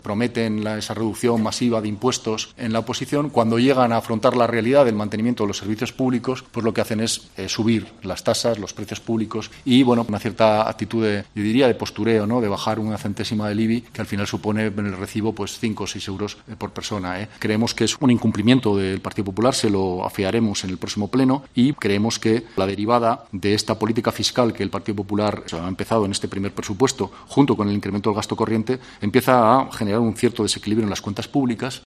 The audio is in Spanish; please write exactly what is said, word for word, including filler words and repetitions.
prometen la, esa reducción masiva de impuestos en la oposición, cuando llegan a afrontar la realidad del mantenimiento de los servicios públicos, pues lo que hacen es eh, subir las tasas, los precios públicos y, bueno, una cierta actitud de, yo diría, de postureo, ¿no?, de bajar una centésima del I B I, que al final supone en el recibo pues cinco o seis euros eh, por persona. ¿eh? Creemos que es un incumplimiento del Partido Popular, se lo afiaremos en el próximo pleno y creemos que la derivada de esta política fiscal que el Partido Popular ha empezado en este primer presupuesto, junto con el incremento del gasto corriente, empieza a generar un cierto desequilibrio en las cuentas públicas